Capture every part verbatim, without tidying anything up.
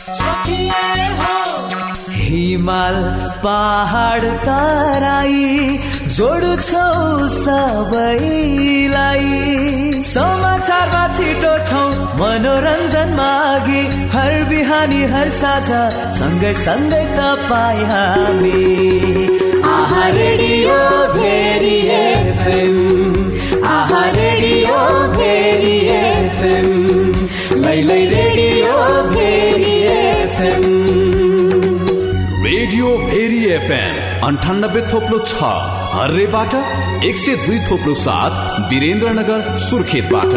हिमाल पहाड तराई जोड्छौ सबैलाई समाचारमा छिटो छौ मनोरञ्जन मागी हर बिहानी हर साझा सँगै सँगै तपाईँ हामी आहा रेडियो भेरी एफएम आहा रेडियो भेरी एफएम लैलै radio Bheri FM radio Bheri FM अन्ठानब्बे थोप्लो छ हर्रेबाट एक सय दुई थोप्लो सात वीरेन्द्रनगर सुर्खेतबाट।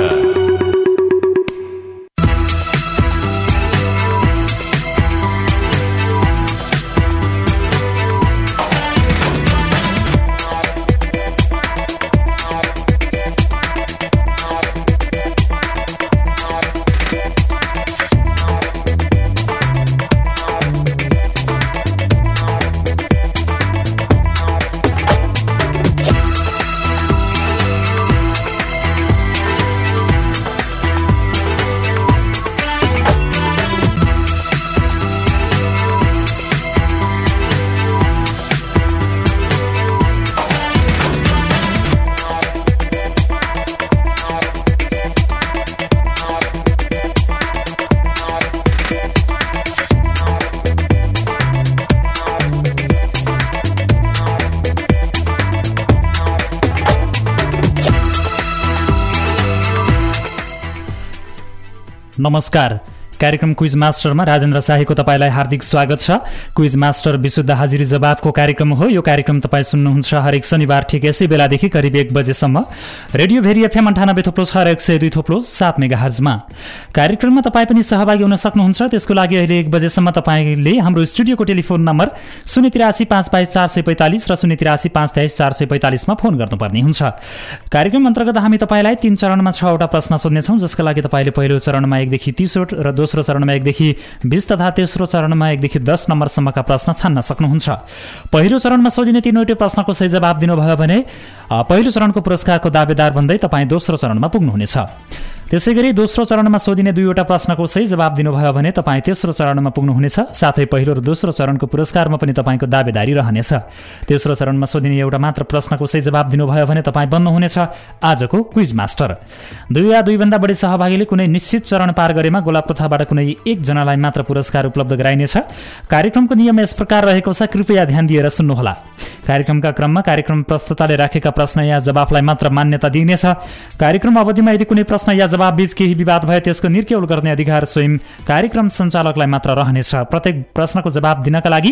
नमस्कार, कार्यक्रम क्विज मास्टरमा राजेन्द्र शाहीको तपाईलाई हार्दिक स्वागत छ। क्विज मास्टर विशुद्ध हाजिरी जवाबको कार्यक्रम हो। यो कार्यक्रम तपाईँ सुन्नुहुन्छ हरेक शनिबार ठिक यसै बेलादेखि करिब एक बजेसम्म रेडियो भेरी एफएम अन्ठानब्बे थोप्लो छ र एक सय दुई थोप्लो सात मेगाहर्जमा। कार्यक्रममा तपाईँ पनि सहभागी हुन सक्नुहुन्छ। त्यसको लागि अहिले एक बजेसम्म तपाईँले हाम्रो स्टुडियोको टेलिफोन नम्बर शून्य तिरासी पाँच बाइस चार सय पैँतालिस र शून्य तिरासी पाँच तेइस चार सय पैँतालिसमा फोन गर्नुपर्ने हुन्छ। कार्यक्रम अन्तर्गत हामी तपाईँलाई तीन चरणमा छवटा प्रश्न सोध्नेछौँ, जसका लागि तपाईँले पहिलो चरणमा एकदेखि तीसवटा र दोस्रो चरणमा एकदेखि बीस तथा तेस्रो चरणमा एकदेखि दस नम्बरसम्मका प्रश्न छान्न सक्नुहुन्छ। पहिलो चरणमा सोधिने तीनवटै प्रश्नको सही जवाब दिनुभयो भने पहिलो चरणको पुरस्कारको दावेदार भन्दै तपाईँ दोस्रो चरणमा पुग्नुहुनेछ। त्यसै गरी दोस्रो चरणमा सोधिने दुईवटा प्रश्नको सही जवाब दिनुभयो भने तपाईँ तेस्रो चरणमा पुग्नुहुनेछ। साथै पहिलो र दोस्रो चरणको पुरस्कारमा पनि तपाईँको दावेदारी रहनेछ। तेस्रो चरणमा सोधिने एउटा मात्र प्रश्नको सही जवाब दिनुभयो भने तपाईँ बन्नुहुनेछ आजको क्विज मास्टर। दुई वा दुईभन्दा बढी सहभागीले कुनै निश्चित चरण पार गरेमा गोलाप प्रथाबाट कुनै एकजनालाई मात्र पुरस्कार उपलब्ध गराइनेछ। कार्यक्रमको नियम यस प्रकार रहेको छ, कृपया ध्यान दिएर सुन्नुहोला। कार्यक्रमका क्रममा कार्यक्रम प्रस्तुताले राखेका प्रश्न या जवाफलाई मात्र मान्यता दिइनेछ। कार्यक्रम अवधिमा यदि कुनै प्रश्न या जवाब बीच केही विवाद भए त्यसको निर्केल गर्ने अधिकार स्वयं कार्यक्रम सञ्चालकलाई मात्र रहनेछ। प्रत्येक प्रश्नको जवाब दिनका लागि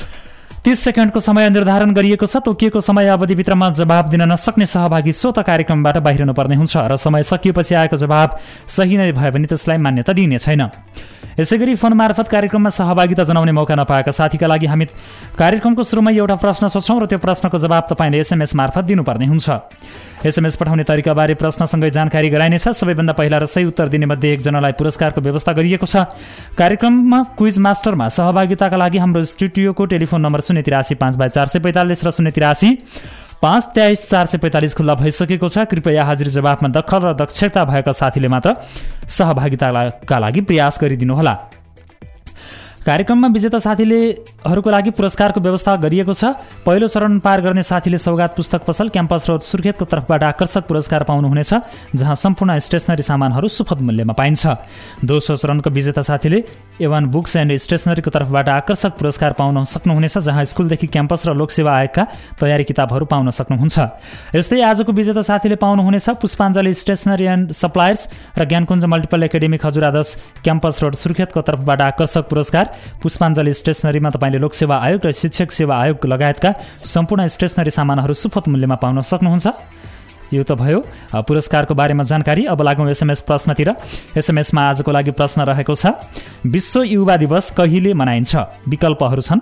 तीस सेकेन्डको समय निर्धारण गरिएको छ। तोकिएको समय अवधिभित्रमा जवाब दिन नसक्ने सहभागी स्वतः कार्यक्रमबाट बाहिरिनुपर्ने हुन्छ र समय सकिएपछि आएको जवाब सही नै भयो भने त्यसलाई मान्यता दिइने छैन। यसैगरी फोन मार्फत कार्यक्रममा सहभागिता जनाउने मौका नपाएका साथीका लागि हामी कार्यक्रमको सुरुमा एउटा प्रश्न सोध्छौँ र त्यो प्रश्नको जवाब तपाईँले एसएमएस मार्फत दिनुपर्ने हुन्छ। एसएमएस पठाउने तरिकाबारे प्रश्नसँगै जानकारी गराइनेछ। सबैभन्दा पहिला र सही उत्तर दिने मध्ये एकजनालाई पुरस्कारको व्यवस्था गरिएको छ। कार्यक्रममा क्विज मास्टरमा सहभागिताका लागि हाम्रो स्टुडियोको टेलिफोन नम्बर शून्य तिरासी पाँच बाई चार सय पैँतालिस र शून्य तिरासी पाँच तेइस चार सय पैँतालिस खुल्ला भइसकेको छ। कृपया हाजिर जवाफमा दखल र दक्षता भएका साथीले मात्र सहभागिताका लागि प्रयास गरिदिनुहोला। कार्यक्रममा विजेता साथीलेहरूको लागि पुरस्कारको व्यवस्था गरिएको छ। पहिलो चरण पार गर्ने साथीले सौगात पुस्तक पसल क्याम्पस रोड सुर्खेतको तर्फबाट आकर्षक पुरस्कार पाउनुहुनेछ, जहाँ सम्पूर्ण स्टेसनरी सामानहरू सुपथ मूल्यमा पाइन्छ। दोस्रो चरणको विजेता साथीले एवान बुक्स एन्ड स्टेसनरीको तर्फबाट आकर्षक पुरस्कार पाउन सक्नुहुनेछ, जहाँ स्कुलदेखि क्याम्पस र लोकसेवा आयोगका तयारी किताबहरू पाउन सक्नुहुन्छ। यस्तै आजको विजेता साथीले पाउनुहुनेछ पुष्पाञ्जली स्टेसनरी एन्ड सप्लायर्स र ज्ञानकुञ्ज मल्टिपल एकाडेमी खजुरा दस क्याम्पस रोड सुर्खेतको तर्फबाट आकर्षक पुरस्कार। पुष्पाञ्जली स्टेसनरीमा तपाईँले लोकसेवा आयोग र शिक्षक सेवा आयोग लगायतका सम्पूर्ण स्टेसनरी सामानहरू सुपथ मूल्यमा पाउन सक्नुहुन्छ। यो त भयो पुरस्कारको बारेमा जानकारी। अब लागौँ एसएमएस प्रश्नतिर। एसएमएसमा आजको लागि प्रश्न रहेको छ, विश्व युवा दिवस कहिले मनाइन्छ? विकल्पहरू छन्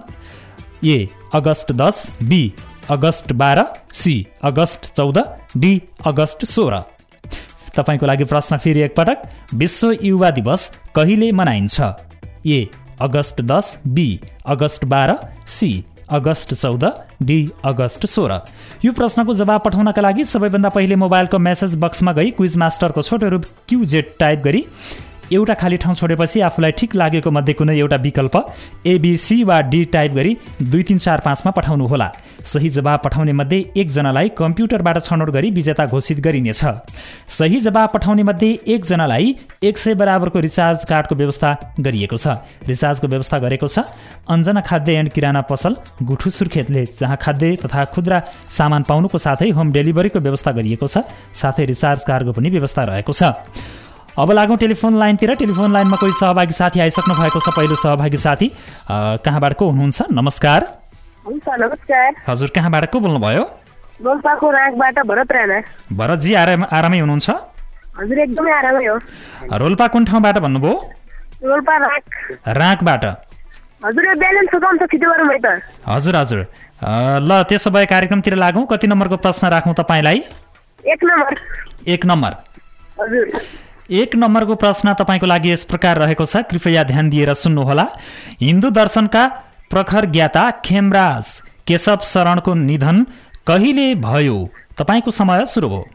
ए अगस्त दस, बी अगस्त बाह्र, सी अगस्त चौध, डी अगस्त सोह्र। तपाईँको लागि प्रश्न फेरि एकपटक, विश्व युवा दिवस कहिले मनाइन्छ? ए अगस्त दस, बी अगस्त बाह्र, सी अगस्त चौध, डी अगस्त सोह्र। यो प्रश्नको जवाब पठाउनका लागि सबैभन्दा पहिले मोबाइलको मेसेज बक्समा गई क्विज मास्टरको छोटो रूप क्युजेड टाइप गरी एउटा खाली ठाउँ छोडेपछि आफूलाई ठिक लागेको मध्ये कुनै एउटा विकल्प एबिसी वा डी टाइप गरी दुई तीन चार पाँचमा पठाउनुहोला। सही जवाब पठाउने मध्ये एकजनालाई कम्प्युटरबाट छनौट गरी विजेता घोषित गरिनेछ। सही जवाब पठाउने मध्ये एकजनालाई एक सय बराबरको रिचार्ज कार्डको व्यवस्था गरिएको छ। रिचार्जको व्यवस्था गरेको छ अञ्जना खाद्य एन्ड किराना पसल गुठु सुर्खेतले, जहाँ खाद्य तथा खुद्रा सामान पाउनुको साथै होम डेलिभरीको व्यवस्था गरिएको छ। साथै रिचार्ज कार्डको पनि व्यवस्था रहेको छ। अब लागौँ टेलिफोन लाइनतिर। टेलिफोन लाइनमा कोही सहभागी साथी आइसक्नु भएको छ। पहिलो सहभागी साथी कहाँबाट को हुनुहुन्छ? नमस्कार। नमस्कार। हजुर, कहाँबाट को बोल्नुभयो? रोल्पाको राँकबाट भरत राणा। भरतजी आराम आरामै हुनुहुन्छ? हजुर, एकदमै आरामै हो। रोल्पा कुन ठाउँबाट भन्नुभयो? रोल्पा राँक। राँकबाट। हजुर, ब्यालेन्स सकाउन छिटो गरौँ है त। हजुर हजुर, ल त्यसो भए कार्यक्रमतिर लागौँ। कति नम्बरको प्रश्न राखौँ तपाईँलाई? एक नम्बर। एक नम्बर। हजुर, एक नम्बरको प्रश्न तपाईँको लागि यस प्रकार रहेको छ, कृपया ध्यान दिएर सुन्नुहोला। हिन्दू दर्शनका प्रखर ज्ञाता खेमराज केशव शरणको निधन कहिले भयो? तपाईँको समय सुरु भयो।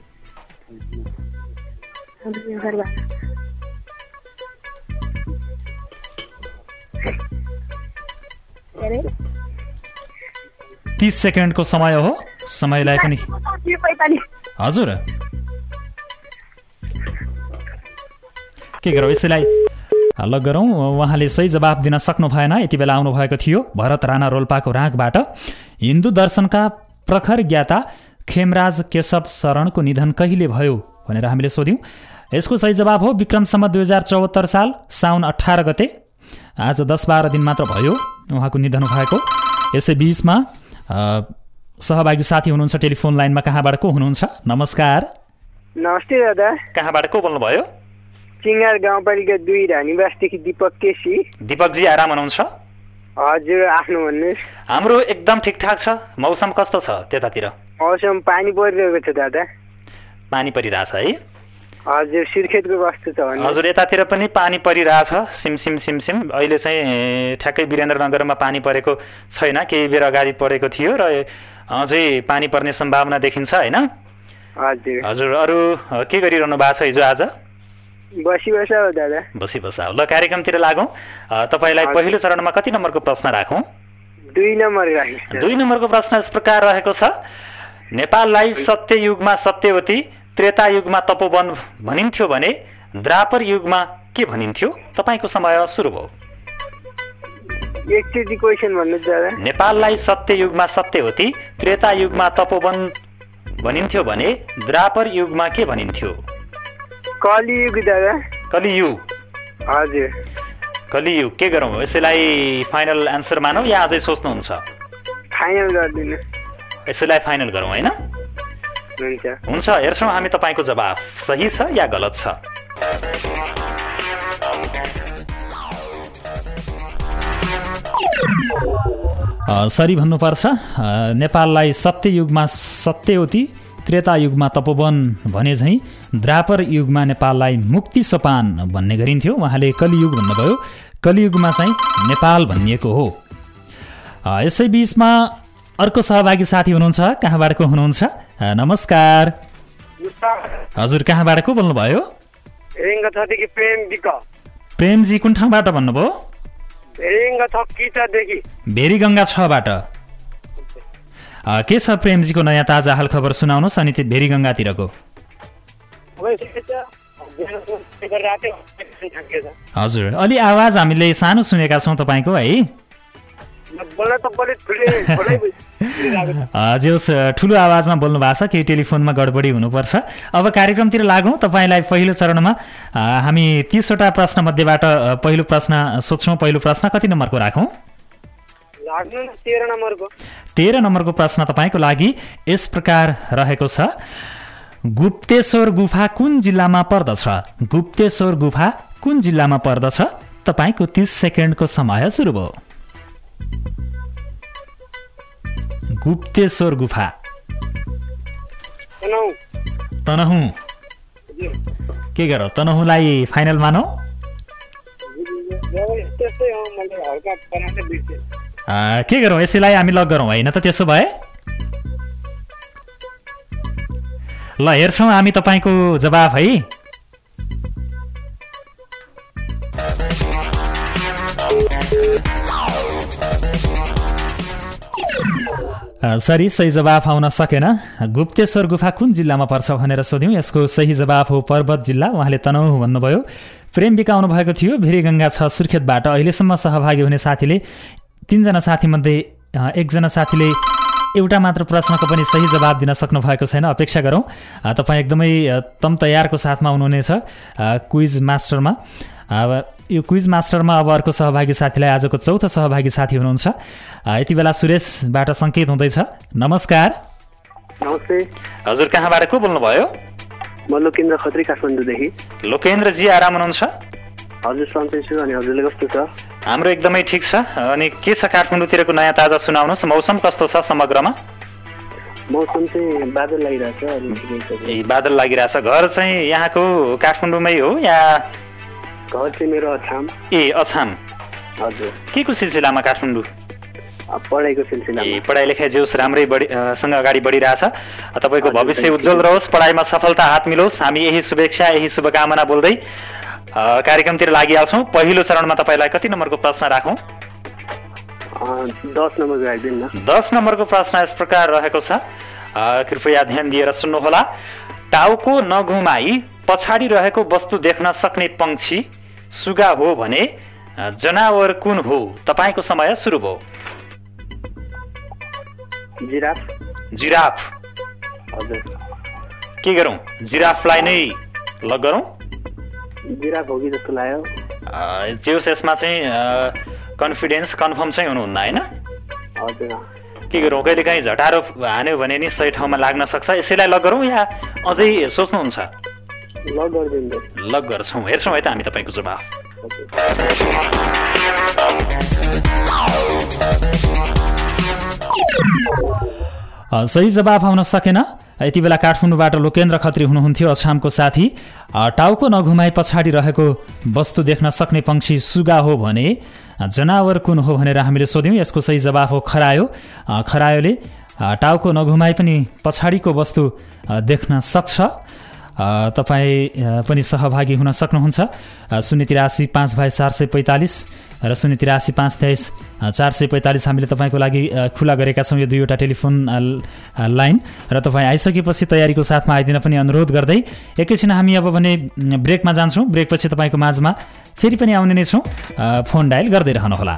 तीस सेकेन्डको समय हो। समयलाई पनि हजुर के गरौँ, यसैलाई हल्ला गरौँ। उहाँले सही जवाब दिन सक्नु भएन, यति बेला आउनुभएको थियो भरत राणा रोल्पाको राँकबाट। हिन्दू दर्शनका प्रखर ज्ञाता खेमराज केशव शरणको निधन कहिले भयो भनेर हामीले सोध्यौँ। यसको सही जवाब हो विक्रमसम्म दुई हजार चौहत्तर साल साउन अठार गते। आज दस बाह्र दिन मात्र भयो उहाँको निधन भएको। यसै बिचमा सहभागी साथी हुनुहुन्छ टेलिफोन लाइनमा। कहाँबाट को हुनुहुन्छ? नमस्कार। नमस्ते दादा। कहाँबाट को बोल्नुभयो? चिङ्गार गाउँपालिका दुई रानीवासदेखि दिपक केसी। दिपकजी आराम हुनुहुन्छ? हजुर, आफ्नो भन्नुहोस्। हाम्रो एकदम ठिकठाक छ। मौसम कस्तो छ त्यतातिर? मौसम पानी परिरहेको छ दादा। पानी परिरहेछ है? हजुर, सुर्खेतको कस्तो छ? हजुर, यतातिर पनि पानी परिरहेछ, सिमसिम सिमसिम। अहिले चाहिँ ठ्याक्कै वीरेन्द्रनगरमा पानी परेको छैन, केही बेर अगाडि परेको थियो र अझै पानी पर्ने सम्भावना देखिन्छ होइन? हजुर। हजुर, अरू के गरिरहनु भएको छ हिजो आज? बसी बसा हो दादा। बसी बसा हो। ल कार्यक्रमतिर लागौँ। तपाईँलाई पहिलो चरणमा कति नम्बरको प्रश्न राखौँ? दुई नम्बर राख्नुहोस्। दुई नम्बरको प्रश्न यस प्रकार रहेको छ, नेपाललाई सत्ययुगमा सत्यवती, त्रेता युगमा तपोवन भनिन्थ्यो भने द्वापर युगमा के भनिन्थ्यो? तपाईँको समय सुरु भयो। एकचोटि क्वेसन भन्नुहोस् दादा। नेपाललाई सत्ययुगमा सत्यवती, त्रेता युगमा तपोवन भनिन्थ्यो भने द्वापर युगमा के भनिन्थ्यो? कलियुग दादा। कलियुग। हजुर, कलियुग। के गरौँ, यसैलाई फाइनल एन्सर मानौँ या अझै सोच्नुहुन्छ? फाइनल गरिदिनु। यसैलाई फाइनल गरौँ होइन? हुन्छ हुन्छ, हेर्छौँ हामी तपाईँको जवाब सही छ या गलत छ। सरी भन्नुपर्छ। नेपाललाई सत्ययुगमा सत्यवती, त्रेता युगमा तपोवन भने झैँ द्वापर युगमा नेपाललाई मुक्ति सोपान भन्ने गरिन्थ्यो। उहाँले कलियुग भन्नुभयो, कलियुगमा चाहिँ नेपाल भनिएको हो। यसै बिचमा अर्को सहभागी साथी हुनुहुन्छ। कहाँबाट को हुनुहुन्छ? नमस्कार। हजुर, कहाँबाट को बोल्नुभयो? प्रेमजी कुन ठाउँबाट भन्नुभयो? भेरीगङ्गा छबाट। के छ प्रेमजीको नयाँ ताजा हाल खबर सुनाउनुहोस् अनि त्यो भेरीगङ्गातिरको। हजुर, अलि आवाज हामीले सानो सुनेका छौँ तपाईँको है? जे होस्, ठुलो आवाजमा बोल्नु भएको छ, केही टेलिफोनमा गडबडी हुनुपर्छ। अब कार्यक्रमतिर लागौँ। तपाईँलाई पहिलो चरणमा हामी तीसवटा प्रश्न मध्येबाट पहिलो प्रश्न सोध्छौँ। पहिलो प्रश्न कति नम्बरको राखौँ? तेह्र नम्बरको प्रश्न तपाईँको लागि यस प्रकार रहेको छ, गुप्तेश्वर गुफा कुन जिल्लामा पर्दछ? गुप्तेश्वर गुफा कुन जिल्लामा पर्दछ? तपाईँको तीस सेकेन्डको समय सुरु भयो। गुप्तेश्वर गुफा। तनहुँ। के गरौँ, तनहुँलाई फाइनल मानौ? के गरौँ, यसैलाई हामी लक गरौँ होइन त? त्यसो भए ल हेर्छौँ हामी तपाईँको जवाब है। सरी सही जवाफ आउन सकेन। गुप्तेश्वर गुफा कुन जिल्लामा पर्छ भनेर सोध्यौँ। यसको सही जवाफ हो पर्वत जिल्ला। उहाँले तनहुँ भन्नुभयो। प्रेम बिकाउनु भएको थियो भिरेगङ्गा छ सुर्खेतबाट। अहिलेसम्म सहभागी हुने साथीले तीनजना साथीमध्ये एकजना साथीले एउटा मात्र प्रश्नको पनि सही जवाब दिन सक्नु भएको छैन। अपेक्षा गरौँ तपाईँ एकदमै तम तयारको साथमा हुनुहुनेछ क्विज मास्टरमा। अब यो क्विज मास्टरमा अब अर्को सहभागी साथीलाई आजको चौथो सहभागी साथी हुनुहुन्छ। यति बेला सुरेशबाट सङ्केत हुँदैछ। नमस्कार। नमस्ते हजुर, कहाँबाट को बोल्नुभयो? म लोकेन्द्र खत्री काठमाडौँदेखि। लोकेन्द्रजी आराम हुनुहुन्छ? हजुर सन्चै छु। अनि हजुरले कस्तो छ? हाम्रो एकदमै ठिक छ। अनि के छ काठमाडौँतिरको नयाँ ताजा सुनाउनुहोस्। मौसम कस्तो छ समग्रमा? मौसम चाहिँ बादल लागिरहेछ। ए बादल लागिरहेछ। घर चाहिँ यहाँको काठमाडौँमै हो या? घर चाहिँ मेरो अछाम। ए अछाम। हजुर। के को सिलसिलामा काठमाडौँ? पढाइको सिलसिलामा। ए पढाइ लेखाइ जोस राम्रै बढी सँग अगाडि बढिरहेछ। तपाईँको भविष्य उज्जवल रहोस्, पढाइमा सफलता हात मिलोस्। हामी यही शुभेच्छा यही शुभकामना बोल्दै कार्यक्रमतिर लागिहाल्छौँ। पहिलो चरणमा तपाईँलाई कति नम्बरको प्रश्न राखौँ? दस नम्बरको राखिदिनु न। दस नम्बरको प्रश्न यस प्रकार रहेको छ, कृपया ध्यान दिएर सुन्नुहोला। टाउको नघुमाई पछाडि रहेको वस्तु देख्न सक्ने पंक्षी सुगा हो भने जनावर कुन हो? तपाईँको समय सुरु भयो। जिराफ। जिराफ। हजुर। के गरौँ? जिराफलाई नै लग गरौँ? जिराफ हो कि जस्तो लाग्यो। जेउस यसमा चाहिँ कन्फिडेन्स कन्फर्म चाहिँ हुनुहुन्न होइन? हजुर। के गरौँ? कहिले काहीँ झटारो हान्यो भने नि सही ठाउँमा लाग्न सक्छ। यसैलाई लग गरौँ या अझै सोच्नुहुन्छ? लग गरिदिनु। लग गर्छौँ। हेर्छौँ है त हामी तपाईँको जवाफ। सही जवाफ आउन सकेन। यति बेला काठमाडौँबाट लोकेन्द्र खत्री हुनुहुन्थ्यो, अछामको साथी। टाउको नघुमाई पछाडि रहेको वस्तु देख्न सक्ने पंक्षी सुगा हो भने जनावर कुन हो भनेर हामीले सोध्यौँ। यसको सही जवाफ हो खरायो। खरायोले टाउको नघुमाई पनि पछाडिको वस्तु देख्न सक्छ। तपाईँ पनि सहभागी हुन सक्नुहुन्छ। शून्य तिरासी पाँच बाई चार सय पैँतालिस र शून्य तिरासी पाँच तेइस चार सय पैँतालिस हामीले तपाईँको लागि खुला गरेका छौँ यो दुईवटा टेलिफोन लाइन। र तपाईँ आइसकेपछि तयारीको साथमा आइदिन पनि अनुरोध गर्दै एकैछिन हामी अब भने ब्रेकमा जान्छौँ। ब्रेकपछि तपाईँको माझमा फेरि पनि आउने नै छौँ। फोन डायल गर्दै रहनुहोला।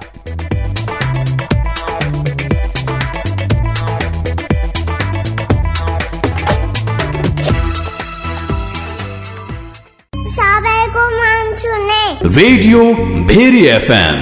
Radio Bheri FM.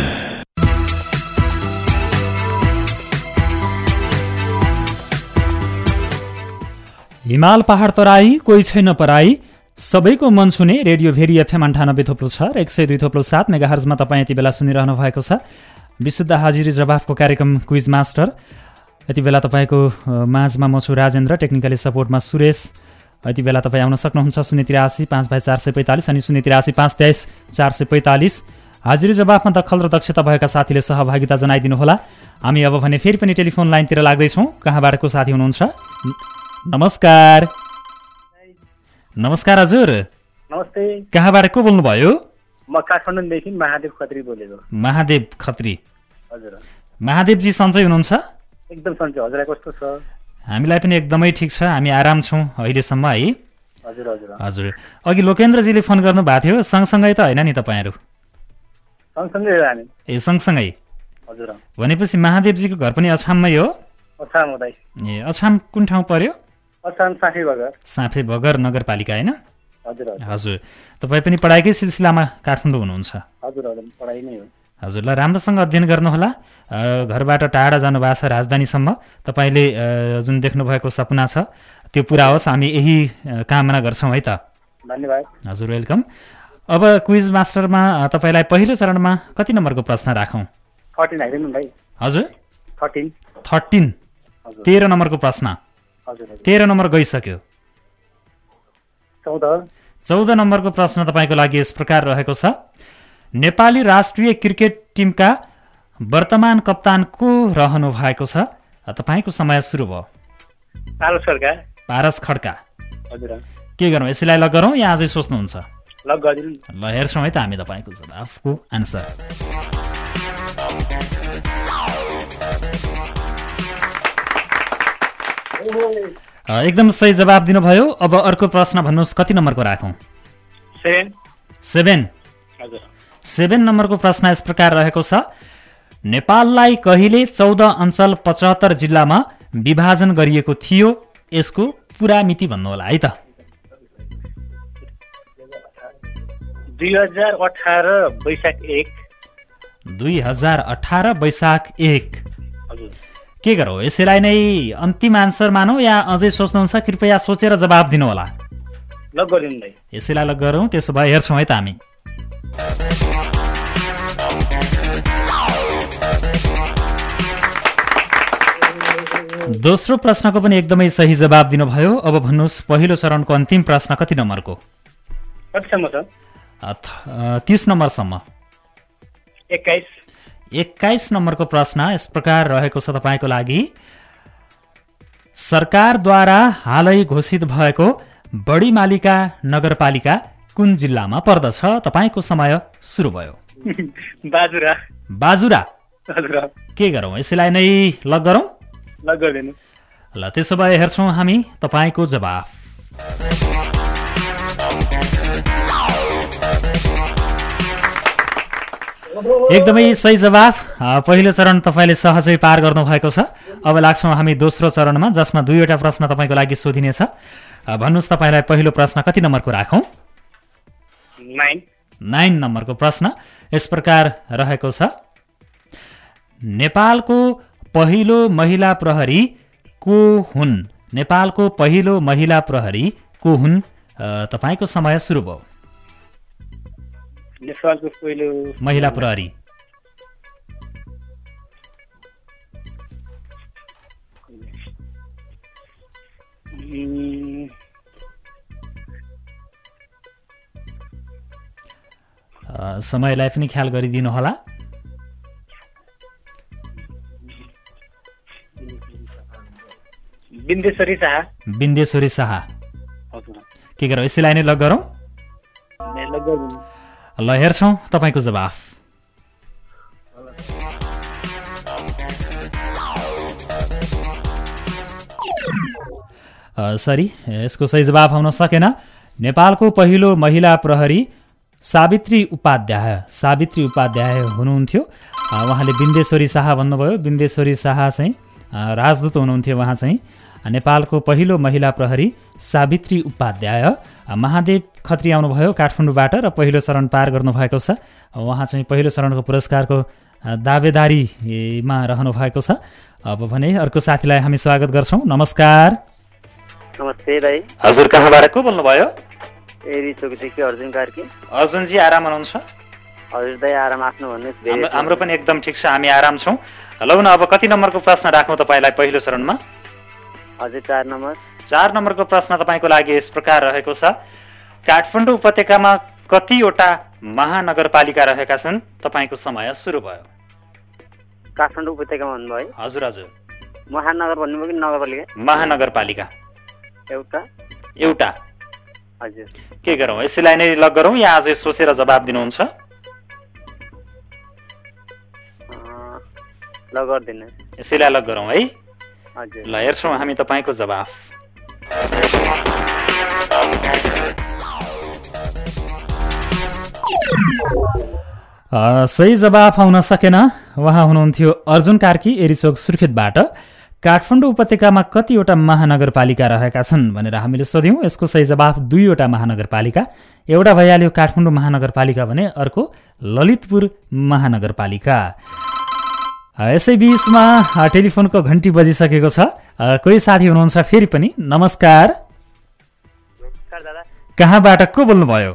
हिमाल पहाड तराई कोही छैन पराई, सबैको मन छुने रेडियो भेरी एफएम अन्ठानब्बे थोप्लो छ र एक सय दुई थोप्लो सात मेगा हर्जमा तपाईँ यति बेला सुनिरहनु भएको छ विशुद्ध हाजिरी जवाफको कार्यक्रम क्विज मास्टर। यति बेला तपाईँको माझमा म छु राजेन्द्र, टेक्निकली सपोर्टमा सुरेश। यति बेला तपाईँ आउन सक्नुहुन्छ शून्य तिरासी पाँच बाई चार सय पैँतालिस अनि शून्य तिरासी पाँच तेइस चार सय पैँतालिस। हाजिरी जवाफमा दखल र दक्षता भएका साथीले सहभागिता जनाइदिनुहोला। हामी अब भने फेरि पनि टेलिफोन लाइनतिर लाग्दैछौँ। कहाँबाट को साथी हुनुहुन्छ? नमस्कार। नमस्कार हजुर। नमस्ते। कहाँबाट को बोल्नुभयो? म काठमाडौँदेखि महादेव खत्री बोलेको। महादेव खत्री। हजुर। महादेवजी सन्चै हुनुहुन्छ? एकदम सन्चै। हजुरलाई कस्तो छ? हामीलाई पनि एकदमै ठिक छ। हामी आराम छौँ अहिलेसम्म है। हजुर हजुर हजुर। अघि लोकेन्द्रजीले फोन गर्नु भएको थियो, सँगसँगै त होइन नि तपाईँहरू? सँगसँगै हो हामी। ए सँगसँगै। हजुर। भनेपछि महादेवजीको घर पनि अछाममै हो? अछाम हो दाइ। ए अछाम कुन ठाउँ पर्यो? अछाम साफे बगर। साफे बगर नगरपालिका होइन? हजुर हजुर। तपाईँ पनि पढाइकै सिलसिलामा काठमाडौँ हुनुहुन्छ? हजुर हजुर पढाइ नै हो। हजुर। ल राम्रोसँग अध्ययन गर्नुहोला। घरबाट टाढा जानुभएको छ राजधानीसम्म। तपाईँले जुन देख्नुभएको सपना छ त्यो पुरा होस्, हामी यही कामना गर्छौँ है त। धन्यवाद। हजुर वेलकम। अब क्विज मास्टरमा तपाईँलाई पहिलो चरणमा कति नम्बरको प्रश्न राखौँ? थर्टिन हाइदिनु भाइ। हजुर थर्टिन। थर्टिन तेह्र नम्बरको प्रश्न। हजुर। तेह्र नम्बर गइसक्यो। चौध। चौध नम्बरको प्रश्न तपाईँको लागि यस प्रकार रहेको छ, नेपाली राष्ट्रिय क्रिकेट टिमका वर्तमान कप्तान को रहनु भएको छ? तपाईँको समय सुरु भयो। पारस खड्का। पारस खड्का। हजुर। के गरौँ? यसैलाई लग गरौँ या अझै सोच्नुहुन्छ? लग गरिदिनु। ल हेर्छौँ है त हामी तपाईँको जवाफको आन्सर। एकदम सही जवाब दिनुभयो। अब अर्को प्रश्न भन्नुहोस्, कति नम्बरको राखौँ? सेभेन सेभेन हजुर सेभेन नम्बरको प्रश्न यस प्रकार रहेको छ, नेपाललाई कहिले चौध अञ्चल पचहत्तर जिल्लामा विभाजन गरिएको थियो? यसको पुरा मिति भन्नुहोला है त। दुई हजार अठार वैशाख एक दुई हजार अठार वैशाख एक। हजुर के गरौँ, यसैलाई नै अन्तिम आन्सर मानौ या अझै सोच्नुहुन्छ? कृपया सोचेर जवाब दिनुहोला। ल गरिदिनु भाइ। यसैलाई ल गरौँ। त्यसो भए हेर्छौँ है त हामी। दोस्रो प्रश्नको पनि एकदमै सही जवाब दिनुभयो। अब भन्नुहोस्, पहिलो चरणको अन्तिम प्रश्न कति नम्बरको? कतिसम्म छ? तीस नम्बरसम्म। एक्काइस एक्काइस नम्बरको प्रश्न यस प्रकार रहेको छ तपाईँको लागि, सरकारद्वारा हालै घोषित भएको बढी मालिका नगरपालिका कुन जिल्लामा पर्दछ? तपाईँको समय सुरु भयो। बाजुरा बाजुरा। हजुर के गरौँ, यसैलाई नै लक गरौँ? ल गरिदिनु। ल त्यसो भए हेर्छौँ हामी तपाईँको जवाफ। एकदमै सही जवाफ। पहिलो चरण तपाईँले सहजै पार गर्नुभएको छ। अब लाग्छौँ हामी दोस्रो चरणमा, जसमा दुईवटा प्रश्न तपाईँको लागि सोधिनेछ। भन्नुहोस्, तपाईँलाई पहिलो प्रश्न कति नम्बरको राखौँ? नाइन नाइन नम्बरको प्रश्न यस प्रकार रहेको छ, नेपालको पहिलो महिला प्रहरी को हुन्? नेपालको पहिलो महिला प्रहरी को हुन्? तपाईँको समय सुरु भयो। नेपालको पहिलो महिला प्रहरी समयलाई पनि ख्याल गरिदिनु होला। बिन्देश्वरी शाह। बिन्देश्वरी शाह। हजुर के गरौँ, यसैलाई नै लक गरौँ? ल गरिदिनु। ल हेर्छौँ तपाईँको जवाफ। सरी, यसको सही जवाब आउन सकेन। नेपालको पहिलो महिला प्रहरी सावित्री उपाध्याय सावित्री उपाध्याय हुनुहुन्थ्यो। उहाँले बिन्देश्वरी शाह भन्नुभयो। बिन्देश्वरी शाह चाहिँ राजदूत हुनुहुन्थ्यो। उहाँ चाहिँ नेपालको पहिलो महिला प्रहरी सावित्री उपाध्याय। महादेव खत्री आउनुभयो काठमाडौँबाट र पहिलो चरण पार गर्नुभएको छ। उहाँ चाहिँ पहिलो चरणको पुरस्कारको दावेदारीमा रहनु भएको छ। अब भने अर्को साथीलाई हामी स्वागत गर्छौँ। नमस्कार। नमस्ते दाइ। हजुर, कहाँबाट को बोल्नुभयो? एरी चोकदेखि अर्जुन कार्की। अर्जुनजी, आराम हुनुहुन्छ? हजुर दाइ, आराम आफ्नो भन्नुहोस्। हाम्रो पनि एकदम ठिक छ, हामी आराम छौँ। लौ न, अब कति नम्बरको प्रश्न राखौँ तपाईँलाई पहिलो चरणमा? हजुर, चार नम्बर। चार नम्बरको प्रश्न तपाईँको लागि यस प्रकार रहेको छ, काठमाडौँ उपत्यकामा कतिवटा महानगरपालिका रहेका छन्? तपाईँको समय सुरु भयो। काठमाडौँ उपत्यकामा भन्नुभयो? हजुर हजुर। महानगर भन्नुभयो कि नगरपालिका? महानगरपालिका एउटा। एउटा। हजुर। के गरौँ, यसैलाई नै लक गरौँ या अझै सोचेर जवाब दिनुहुन्छ? ल गर्दिनु। यसैलाई लक गरौँ है। हजुर। ल हेर्छौँ हामी तपाईँको जवाफ। सही जवाफ आउन सकेन। उहाँ हुनुहुन्थ्यो अर्जुन कार्की, एरिचोक सुर्खेतबाट। काठमाडौँ उपत्यकामा कतिवटा महानगरपालिका रहेका छन् भनेर हामीले सोध्यौँ। यसको सही जवाफ दुईवटा महानगरपालिका। एउटा भइहाल्यो काठमाडौँ महानगरपालिका भने अर्को ललितपुर महानगरपालिका। यसै बीचमा टेलिफोनको घन्टी बजिसकेको छ। कोही साथी हुनुहुन्छ फेरि पनि। नमस्कार। नमस्कार दादा। कहाँबाट को बोल्नुभयो?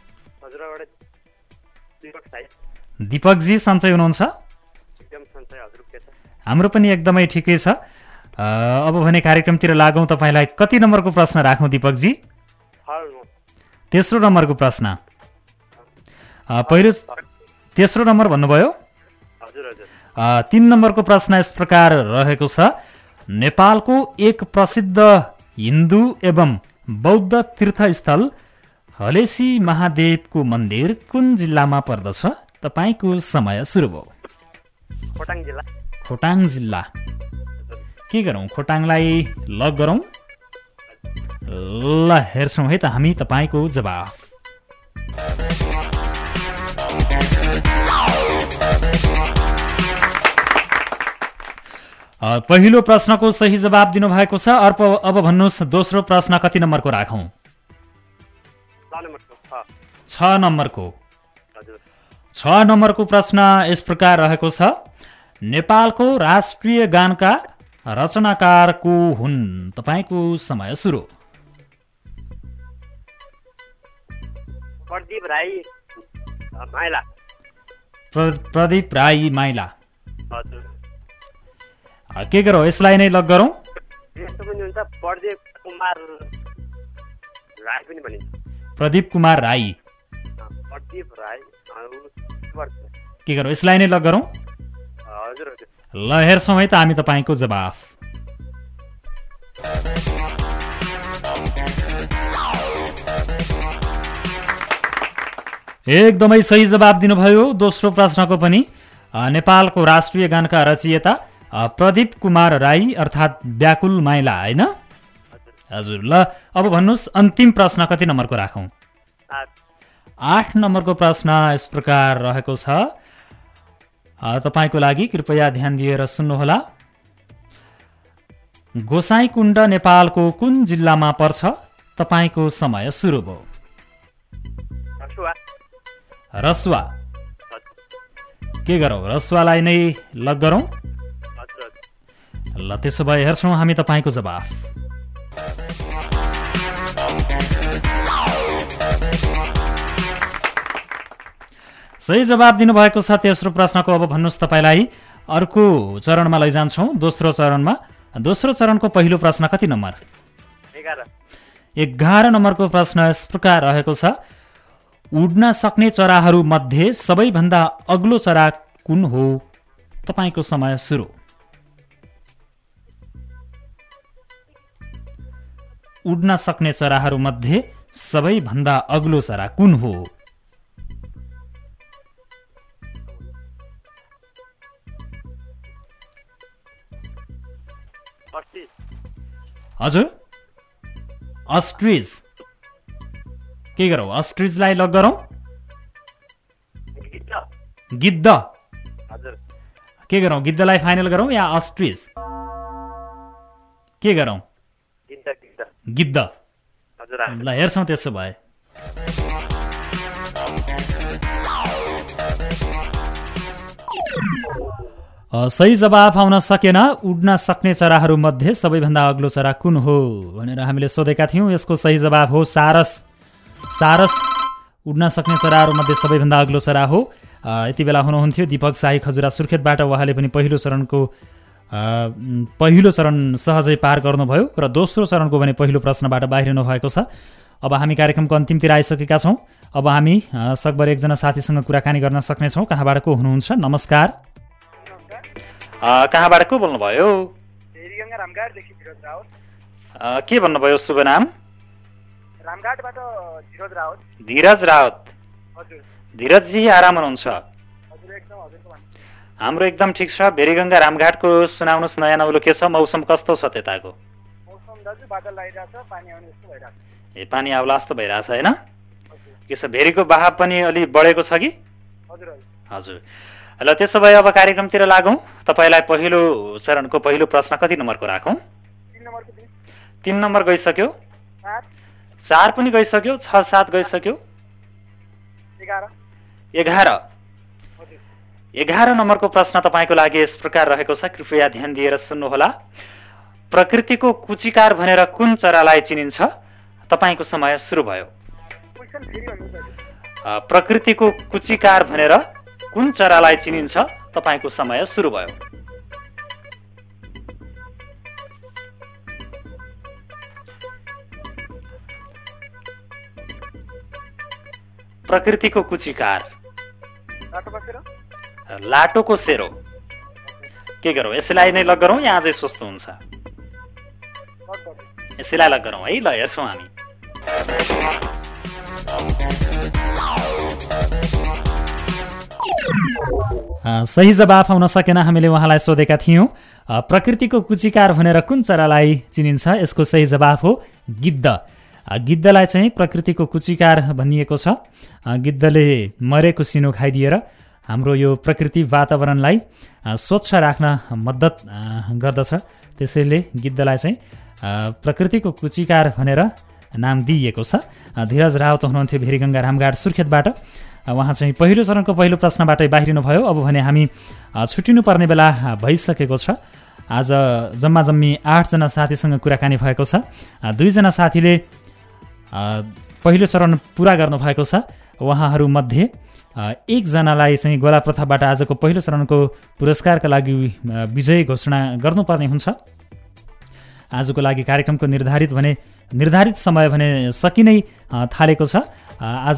दिपकजी, सन्चै हुनुहुन्छ? हाम्रो पनि एकदमै ठिकै छ। अब भने कार्यक्रमतिर लागौँ। तपाईँलाई कति नम्बरको प्रश्न राखौँ दिपकजी? तेस्रो नम्बरको प्रश्न। पहिलो तेस्रो नम्बर भन्नुभयो? तीन नम्बरको प्रश्न यस प्रकार रहेको छ, नेपालको एक प्रसिद्ध हिन्दू एवं बौद्ध तीर्थस्थल हलेसी महादेवको मन्दिर कुन जिल्लामा पर्दछ? तपाईँको समय सुरु भयो। खोटाङ जिल्ला। खोटाङ जिल्ला। के गरौँ खोटाङलाई लक गरौँ ल हेर्छौँ है त हामी तपाईँको जवाफ पहिलो प्रश्नको सही जवाब दिनुभएको छ अर्प अब भन्नुहोस् दोस्रो प्रश्न कति नम्बरको राखौँ छ नम्बरको छ नम्बरको प्रश्न यस प्रकार रहेको छ नेपालको राष्ट्रिय गानका रचनाकार को हुन् तपाईँको समय सुरु प्रदीप राई माइला प्रदीप राई माइला हजुर के गरौँ यसलाई नै लक गरौँ यस्तो पनि हुन्छ प्रदीप कुमार राई पनि भनिन्छ प्रदीप कुमार राई प्रदीप राई के गरौँ यसलाई नै लक गरौँ हजुर हजुर ल हेर्छौँ है त हामी तपाईँको जवाफ एकदमै सही जवाब दिनुभयो दोस्रो प्रश्नको पनि नेपालको राष्ट्रिय गानका रचयिता प्रदीप कुमार राई अर्थात् व्याकुल माइला होइन हजुर ल अब भन्नुहोस् अन्तिम प्रश्न कति नम्बरको राखौँ आठ नम्बरको प्रश्न यस प्रकार रहेको छ तपाईँको लागि कृपया ध्यान दिएर सुन्नुहोला गोसाइँकुण्ड नेपालको कुन जिल्लामा पर्छ तपाईँको समय सुरु भयो रसुवा के गरौँ रसुवालाई नै लक गरौँ ल त्यसो भए हेर्छौँ हामी तपाईँको जवाफ सही जवाब दिनुभएको छ तेस्रो प्रश्नको अब भन्नुहोस् तपाईँलाई अर्को चरणमा लैजान्छौँ दोस्रो चरणमा दोस्रो चरणको पहिलो प्रश्न कति नम्बर एघार नम्बरको प्रश्न यस प्रकार रहेको छ उड्न सक्ने चराहरू मध्ये सबैभन्दा अग्लो चरा कुन हो तपाईँको समय सुरु उड्न सक्ने चराहरू मध्ये सबैभन्दा अग्लो चरा कुन हो हजुर अस्ट्रिज के गरौँ अस्ट्रिजलाई लक गरौँ गिद्ध के गरौँ गिद्धलाई फाइनल गरौँ या अस्ट्रिज के गरौँ गिद्ध ल हेर्छौँ त्यसो भए सही जवाफ आउन सकेन उड्न सक्ने चराहरू मध्ये सबैभन्दा अग्लो चरा कुन हो भनेर हामीले सोधेका थियौँ यसको सही जवाफ हो सारस सारस उड्न सक्ने चराहरू मध्ये सबैभन्दा अग्लो चरा हो यति बेला हुनुहुन्थ्यो दीपक शाही खजुरा सुर्खेतबाट उहाँले पनि पहिलो चरणको पहिलो चरण सहजै पार गर्नुभयो र दोस्रो चरणको भने पहिलो प्रश्नबाट बाहिरिनु भएको छ अब हामी कार्यक्रमको अन्तिमतिर आइसकेका छौँ अब हामी सकभर एकजना साथीसँग कुराकानी गर्न सक्नेछौँ कहाँबाट को हुनुहुन्छ नमस्कार कहाँबाट को बोल्नुभयो के भन्नुभयो शुभ नाम धीरज रावत धीरजजी आराम हुनुहुन्छ हाम्रो एकदम ठिक छ भेरीगङ्गा रामघाटको सुनाउनुहोस् नयाँ नौलो के छ मौसम कस्तो छ त्यताको ए पानी आउला जस्तो भइरहेछ होइन के छ भेरीको बहाव पनि अलि बढेको छ कि हजुर ल त्यसो भए अब कार्यक्रमतिर लागौँ तपाईँलाई पहिलो चरणको पहिलो प्रश्न कति नम्बरको राखौँ तीन नम्बर गइसक्यो चार पनि गइसक्यो छ सात गइसक्यो एघार एघार नम्बरको प्रश्न तपाईँको लागि यस प्रकार रहेको छ कृपया ध्यान दिएर सुन्नुहोला प्रकृतिको कुचिकार भनेर कुन चरालाई चिनिन्छ तपाईँको समय सुरु भयो प्रकृतिको कुचिकार भनेर कुन चरालाई चिनिन्छ तपाईँको समय सुरु भयो प्रकृतिको कुचिकार लाटोको सेरो के गरौँ यसैलाई नै लग गरौँ या अझै सस्तो हुन्छ यसैलाई लग गरौँ है ल हेर्छौँ हामी सही जवाफ आउन सकेन। हामीले उहाँलाई सोधेका थियौँ प्रकृतिको कुचिकार भनेर कुन चरालाई चिनिन्छ। यसको सही जवाफ हो गिद्ध। गिद्धलाई चाहिँ प्रकृतिको कुचिकार भनिएको छ। गिद्धले मरेको सिनो खाइदिएर हाम्रो यो प्रकृति वातावरणलाई स्वच्छ राख्न मद्दत गर्दछ। त्यसैले गिद्धलाई चाहिँ प्रकृतिको कुचिकार भनेर नाम दिइएको छ। धीरज रावत हुनुहुन्थ्यो भेरीगङ्गा रामघाट सुर्खेतबाट। उहाँ चाहिँ पहिलो चरणको पहिलो प्रश्नबाटै बाहिरिनु भयो। अब भने हामी छुट्टिनुपर्ने बेला भइसकेको छ। आज जम्मा जम्मी आठजना साथीसँग कुराकानी भएको छ। दुईजना साथीले पहिलो चरण पुरा गर्नुभएको छ। उहाँहरूमध्ये एकजनालाई चाहिँ गोला प्रथाबाट आजको पहिलो चरणको पुरस्कारका लागि विजय घोषणा गर्नुपर्ने हुन्छ। आजको लागि कार्यक्रमको निर्धारित भने निर्धारित समय भने सकिनै थालेको छ। आज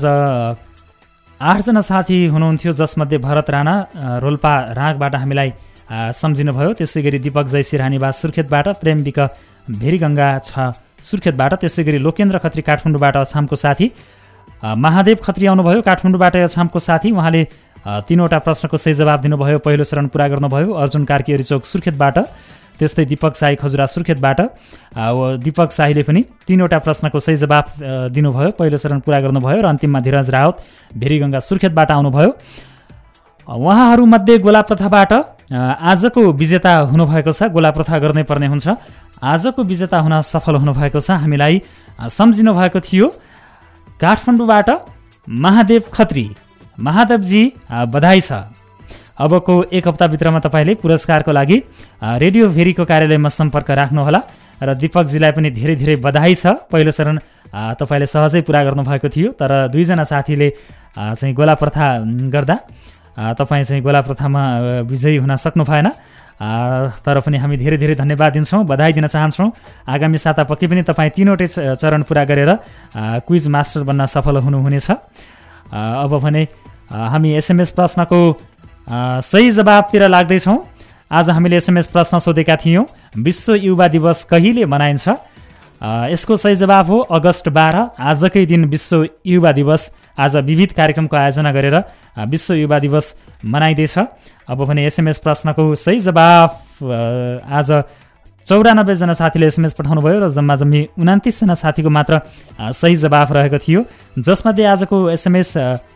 आठजना साथी हुनुहुन्थ्यो, जसमध्ये भरत राणा रोल्पा रागबाट हामीलाई सम्झिनुभयो। त्यसै गरी दीपक जयसी रानीवास सुर्खेतबाट, प्रेम विक भेरीगङ्गा छ सुर्खेतबाट, त्यसै गरी लोकेन्द्र खत्री काठमाडौँबाट अछामको साथी, महादेव खत्री आउनुभयो काठमाडौँबाट अछामको साथी। उहाँले तीनवटा प्रश्नको सही जवाब दिनुभयो, पहिलो चरण पुरा गर्नुभयो। अर्जुन कार्की अरिचोक सुर्खेतबाट, त्यस्तै दीपक साई खजुरा सुर्खेतबाट। दीपक साईले पनि तीनवटा प्रश्नको सही जवाब दिनुभयो, पहिलो चरण पुरा गर्नुभयो। र अन्तिममा धीरज रावत भेरीगङ्गा सुर्खेतबाट आउनुभयो। उहाँहरूमध्ये गोला प्रथाबाट आजको विजेता हुनुभएको छ। गोला प्रथा गर्नै पर्ने हुन्छ। आजको विजेता हुन सफल हुनुभएको छ। हामीलाई सम्झिनु भएको थियो काठमाडौँबाट महादेव खत्री। महादेवजी बधाई छ। अबको एक हप्ताभित्रमा तपाईँले पुरस्कारको लागि रेडियो भेरीको कार्यालयमा सम्पर्क राख्नुहोला। र दीपकजीलाई पनि धेरै धेरै बधाई छ। पहिलो चरण तपाईँले सहजै पुरा गर्नुभएको थियो, तर दुईजना साथीले चाहिँ गोला प्रथा गर्दा तपाईँ चाहिँ गोला प्रथामा विजयी हुन सक्नु भएन। तर पनि हामी धेरै धेरै धन्यवाद दिन्छौँ, बधाई दिन चाहन्छौँ। आगामी साता पक्कै पनि तपाईँ तीनवटै चरण पुरा गरेर क्विज मास्टर बन्न सफल हुनुहुनेछ। अब भने हामी एसएमएस प्रश्नको सही जवाबतिर लाग्दैछौँ। आज हामीले एसएमएस प्रश्न सोधेका थियौँ, विश्व युवा दिवस कहिले मनाइन्छ? यसको सही जवाब हो अगस्त बाह्र। आजकै दिन विश्व युवा दिवस। आज विविध कार्यक्रमको आयोजना गरेर विश्व युवा दिवस मनाइँदैछ। अब भने एसएमएस प्रश्नको सही जवाब आज चौरानब्बेजना साथीले एसएमएस पठाउनु भयो र जम्मा जम्मी उनातिसजना साथीको मात्र सही जवाब रहेको थियो, जसमध्ये आजको एसएमएस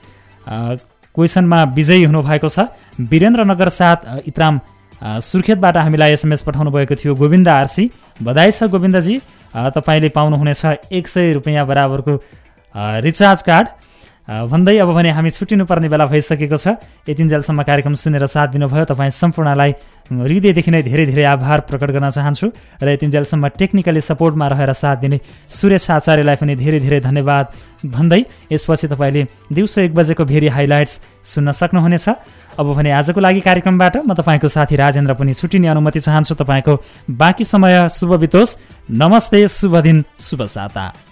क्वेसनमा विजयी हुनुभएको छ वीरेन्द्रनगर सात इत्राम सुर्खेतबाट हामीलाई एसएमएस पठाउनु भएको थियो गोविन्द आरसी। बधाई छ गोविन्दजी, तपाईँले पाउनुहुनेछ एक सय रुपियाँ बराबरको रिचार्ज कार्ड भन्दै अब भने हामी छुट्टिनुपर्ने बेला भइसकेको छ। यतिन्जेलसम्म कार्यक्रम सुनेर साथ दिनुभयो तपाईँ सम्पूर्णलाई हृदयदेखि नै धेरै धेरै आभार प्रकट गर्न चाहन्छु। र यतिन्जेलसम्म टेक्निकली सपोर्टमा रहेर साथ दिने सुरेश आचार्यलाई पनि धेरै धेरै धन्यवाद भन्दै यसपछि तपाईँले दिउँसो एक बजेको भेरी हाइलाइट्स सुन्न सक्नुहुनेछ। अब भने आजको लागि कार्यक्रमबाट म तपाईँको साथी राजेन्द्र पनि छुट्टिने अनुमति चाहन्छु। तपाईँको बाँकी समय शुभ बितोस्। नमस्ते, शुभ दिन, शुभ साता।